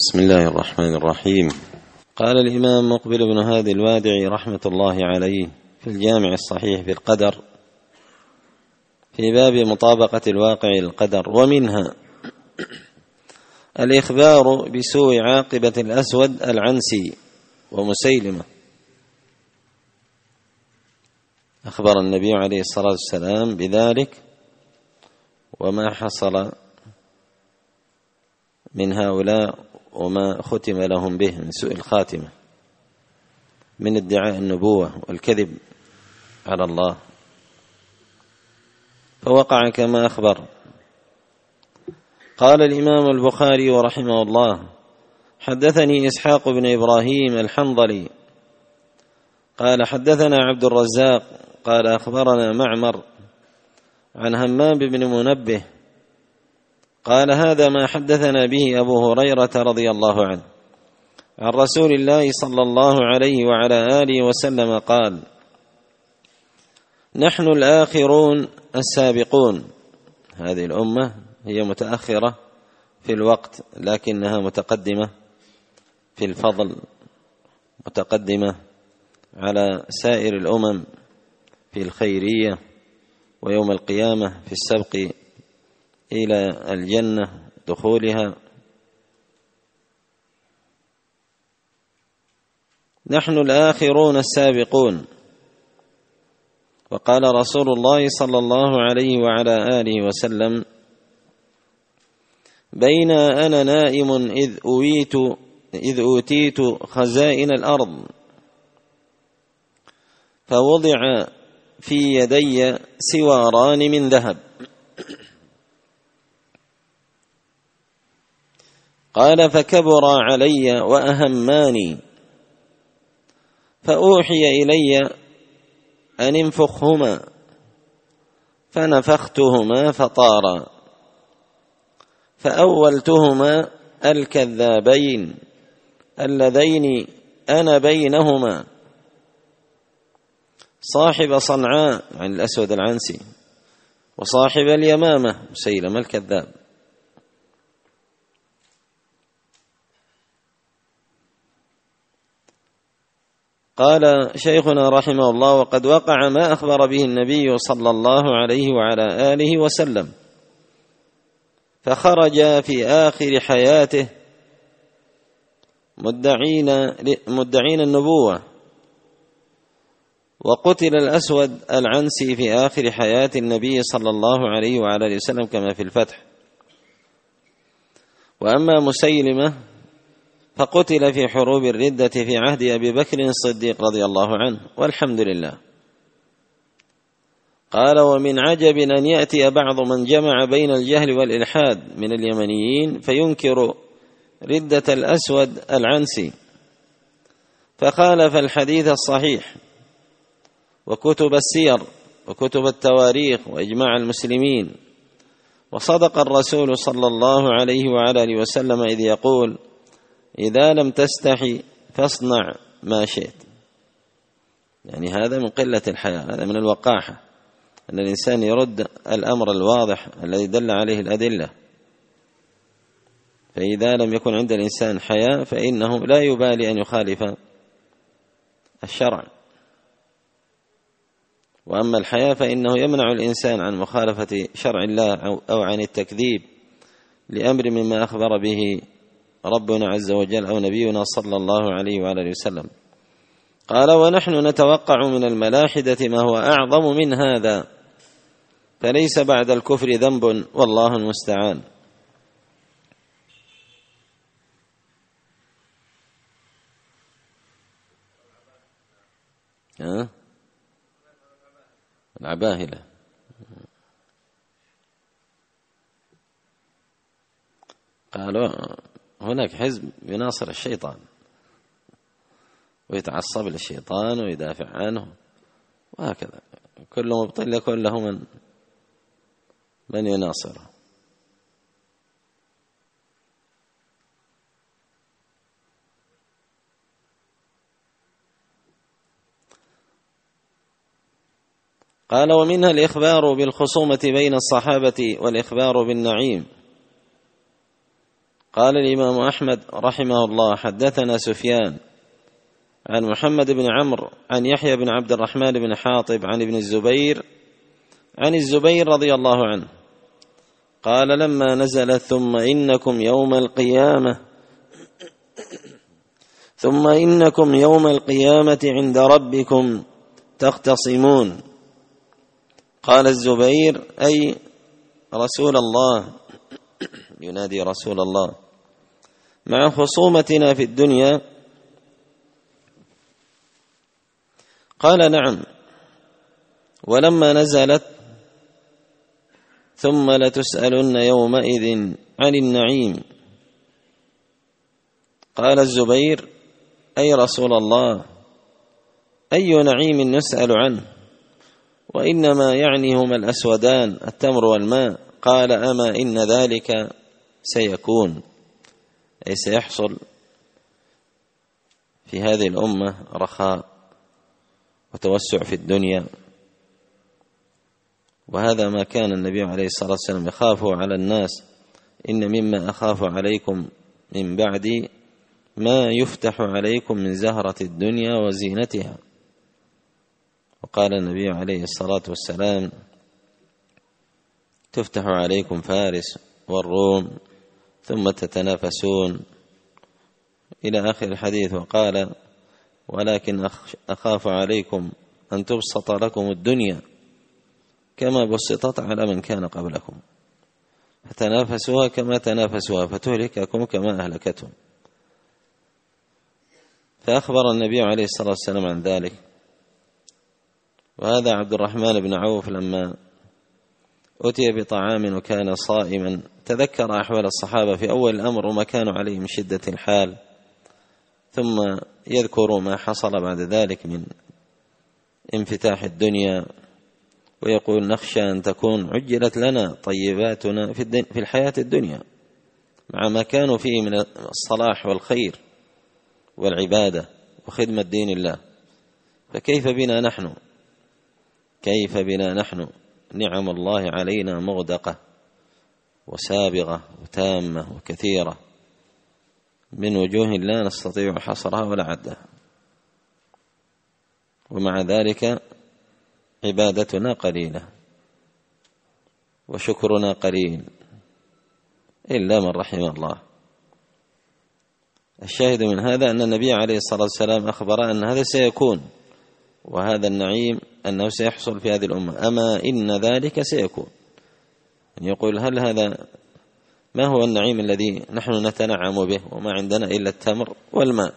بسم الله الرحمن الرحيم. قال الإمام مقبل بن هادي الوادعي رحمة الله عليه في الجامع الصحيح في القدر في باب مطابقة الواقع للقدر: ومنها الإخبار بسوء عاقبة الأسود العنسي ومسيلمة. أخبر النبي عليه الصلاة والسلام بذلك وما حصل من هؤلاء وما ختم لهم به من سوء الخاتمة من ادعاء النبوة والكذب على الله، فوقع كما أخبر. قال الإمام البخاري ورحمه الله: حدثني إسحاق بن إبراهيم الحنظلي قال حدثنا عبد الرزاق قال أخبرنا معمر عن همام بن منبه قال هذا ما حدثنا به أبو هريرة رضي الله عنه عن رسول الله صلى الله عليه وعلى آله وسلم قال: نحن الآخرون السابقون. هذه الأمة هي متأخرة في الوقت لكنها متقدمة في الفضل، متقدمة على سائر الأمم في الخيرية، ويوم القيامة في السبق إلى الجنة دخولها. نحن الآخرون السابقون. وقال رسول الله صلى الله عليه وعلى آله وسلم: بين أنا نائم إذ أوتيت خزائن الأرض فوضع في يدي سواران من ذهب، قال فكبر علي وأهماني، فأوحي إلي أن انفخهما، فنفختهما فطارا، فأولتهما الكذابين اللذين أنا بينهما، صاحب صنعاء عن الأسود العنسي وصاحب اليمامة مسيلمة الكذاب. قال شيخنا رحمه الله: وقد وقع ما أخبر به النبي صلى الله عليه وعلى آله وسلم، فخرج في آخر حياته مدعين النبوة، وقتل الأسود العنسي في آخر حياة النبي صلى الله عليه وعلى آله وسلم كما في الفتح. وأما مسيلمة فقتل في حروب الردة في عهد أبي بكر الصديق رضي الله عنه، والحمد لله. قال: ومن عجب أن يأتي بعض من جمع بين الجهل والإلحاد من اليمنيين فينكر ردة الأسود العنسي، فخالف الحديث الصحيح وكتب السير وكتب التواريخ وإجماع المسلمين. وصدق الرسول صلى الله عليه وعلى آله وسلم إذ يقول: إذا لم تستحي فاصنع ما شئت. يعني هذا من قلة الحياء، هذا من الوقاحة، أن الإنسان يرد الأمر الواضح الذي دل عليه الأدلة. فإذا لم يكن عند الإنسان حياء فإنه لا يبالي أن يخالف الشرع. وأما الحياء فإنه يمنع الإنسان عن مخالفة شرع الله أو عن التكذيب لأمر مما أخبر به ربنا عز وجل أو نبينا صلى الله عليه وآله وسلم. قال: ونحن نتوقع من الملاحدة ما هو أعظم من هذا، فليس بعد الكفر ذنب، والله المستعان. العباهلة قالوا هناك حزب يناصر الشيطان ويتعصب للشيطان ويدافع عنه، وهكذا كل مبطل يكون له من يناصره. قال: ومنها الإخبار بالخصومة بين الصحابة والإخبار بالنعيم. قال الإمام أحمد رحمه الله: حدثنا سفيان عن محمد بن عمرو عن يحيى بن عبد الرحمن بن حاطب عن ابن الزبير عن الزبير رضي الله عنه قال: لما نزلت ثم إنكم يوم القيامة عند ربكم تختصمون. قال الزبير: أي رسول الله، ينادي رسول الله، مع خصومتنا في الدنيا؟ قال: نعم. ولما نزلت ثم لتسألن يومئذ عن النعيم؟ قال الزبير: أي رسول الله، أي نعيم نسأل عنه؟ وإنما يعنيهما الأسودان التمر والماء. قال: أما إن ذلك سيكون، أي سيحصل في هذه الأمة رخاء وتوسع في الدنيا، وهذا ما كان النبي عليه الصلاة والسلام يخافه على الناس: إن مما أخاف عليكم من بعدي ما يفتح عليكم من زهرة الدنيا وزينتها. وقال النبي عليه الصلاة والسلام: تفتح عليكم فارس والروم ثم تتنافسون، إلى آخر الحديث. وقال: ولكن أخاف عليكم أن تبسط لكم الدنيا كما بسطت على من كان قبلكم، فتنافسوها كما تنافسوها فتهلككم كما أهلكتهم. فأخبر النبي عليه الصلاة والسلام عن ذلك. وهذا عبد الرحمن بن عوف لما أتي بطعام وكان صائما تذكر أحوال الصحابة في أول الأمر وما كانوا عليه من شدة الحال، ثم يذكر ما حصل بعد ذلك من انفتاح الدنيا، ويقول: نخشى أن تكون عجلت لنا طيباتنا في الحياة الدنيا مع ما كانوا فيه من الصلاح والخير والعبادة وخدمة دين الله، فكيف بنا نحن نعم الله علينا مغدقة وسابغة وتامة وكثيرة من وجوه لا نستطيع حصرها ولا عدها، ومع ذلك عبادتنا قليلة وشكرنا قليل إلا من رحم الله. الشاهد من هذا أن النبي عليه الصلاة والسلام أخبر أن هذا سيكون، وهذا النعيم أنه سيحصل في هذه الأمة. أما إن ذلك سيكون، يقول: هل هذا ما هو النعيم الذي نحن نتنعم به وما عندنا إلا التمر والماء؟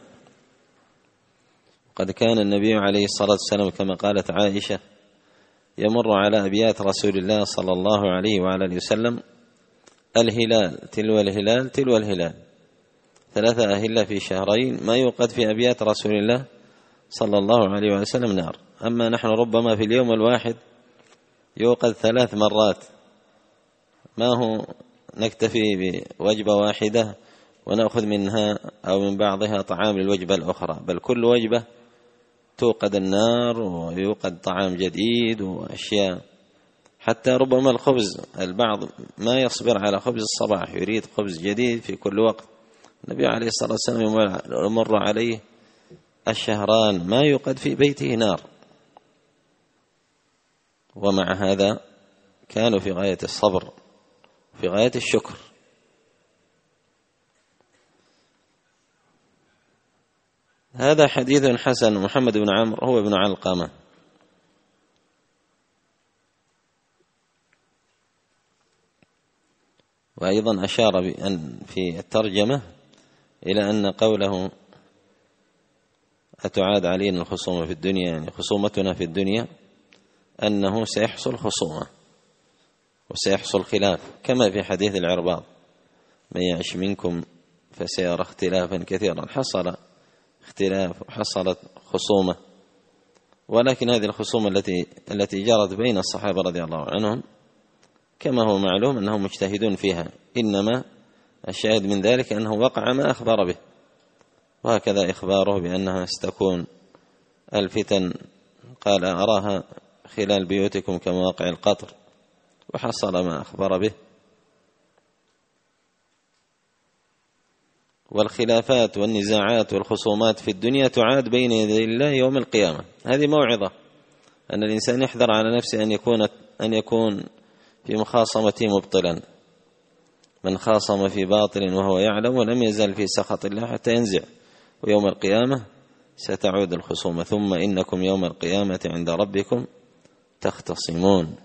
قد كان النبي عليه الصلاة والسلام كما قالت عائشة يمر على أبيات رسول الله صلى الله عليه وعلى آله وسلم: الهلال تلو الهلال تلو الهلال، 3 أهلة في شهرين، ما يوقد في أبيات رسول الله صلى الله عليه وسلم نار. أما نحن ربما في اليوم الواحد يوقد 3 مرات، ما هو نكتفي بوجبة واحدة ونأخذ منها أو من بعضها طعام للوجبة الأخرى، بل كل وجبة توقد النار ويوقد طعام جديد وأشياء. حتى ربما الخبز، البعض ما يصبر على خبز الصباح، يريد خبز جديد في كل وقت. النبي عليه الصلاة والسلام يمر عليه الشهران ما يوقد في بيته نار، ومع هذا كانوا في غاية الصبر في غاية الشكر. هذا حديث حسن. محمد بن عمرو هو ابن علقمة، وأيضا أشار بأن في الترجمة إلى أن قوله: أتعاد علينا الخصومة في الدنيا، يعني خصومتنا في الدنيا، أنه سيحصل خصومة وسيحصل خلاف، كما في حديث العرباض: من يعش منكم فسيرى اختلافا كثيرا. حصل اختلاف وحصلت خصومة، ولكن هذه الخصومة التي جرت بين الصحابة رضي الله عنهم كما هو معلوم أنهم مجتهدون فيها، إنما الشاهد من ذلك أنه وقع ما أخبر به، وهكذا إخباره بأنها ستكون الفتن قال: أراها خلال بيوتكم كمواقع القطر، وحصل ما أخبر به. والخلافات والنزاعات والخصومات في الدنيا تعاد بين يدي الله يوم القيامة. هذه موعظة أن الإنسان يحذر على نفسه أن يكون في مخاصمته مبطلا. من خاصم في باطل وهو يعلم ولم يزل في سخط الله حتى ينزع، ويوم القيامة ستعود الخصومة. ثم إنكم يوم القيامة عند ربكم تختصمون.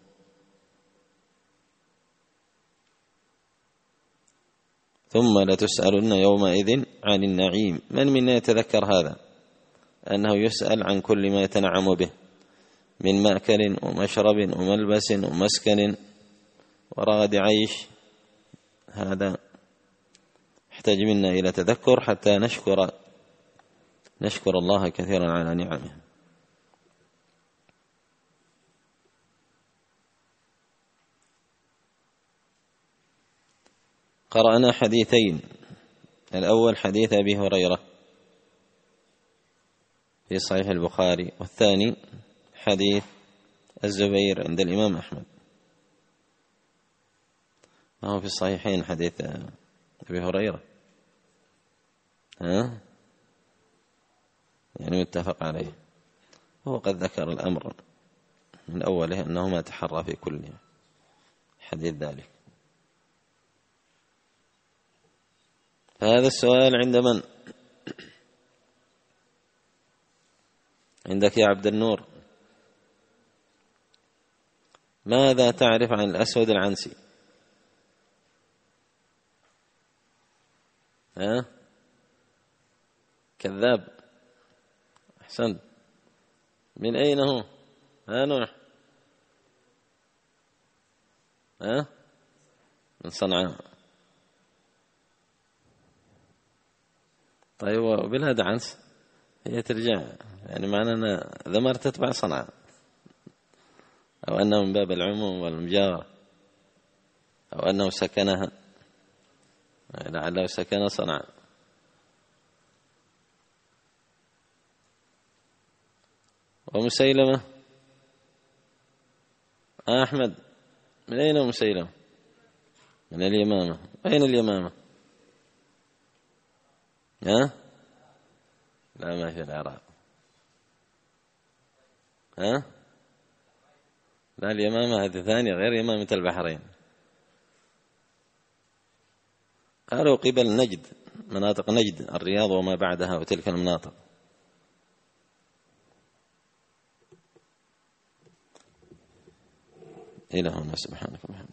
ثم لتسألن يومئذ عن النعيم. من منا يتذكر هذا، أنه يسأل عن كل ما يتنعم به من مأكل ومشرب وملبس ومسكن ورغد عيش؟ هذا يحتاج منا إلى تذكر حتى نشكر الله كثيرا على نعمه. قرأنا حديثين، الأول حديث أبي هريرة في صحيح البخاري، والثاني حديث الزبير عند الإمام أحمد. ما هو في الصحيحين حديث أبي هريرة؟ يعني متفق عليه. هو قد ذكر الأمر من أوله أنه ما تحرى في كل حديث ذلك. فهذا السؤال عند من؟ عندك يا عبد النور. ماذا تعرف عن الأسود العنسي؟ كذاب. أحسنت. من أين هو؟ نوح. من صنعاء. طيب وبالهد عنس هي ترجع، يعني معنى أن ذمر تتبع صنعاء، أو أنه من باب العموم والمجاورة، أو أنه سكنها، لعله سكن صنعاء. ومسيلمة أحمد، من أين مسيلمة؟ من اليمامة. أين اليمامة؟ لا، ما في العراق. لا، اليمامة هذه ثانية غير يمامة البحرين. قالوا قبل نجد، مناطق نجد، الرياض وما بعدها وتلك المناطق. إلى هنا، سبحانك وبحمدك.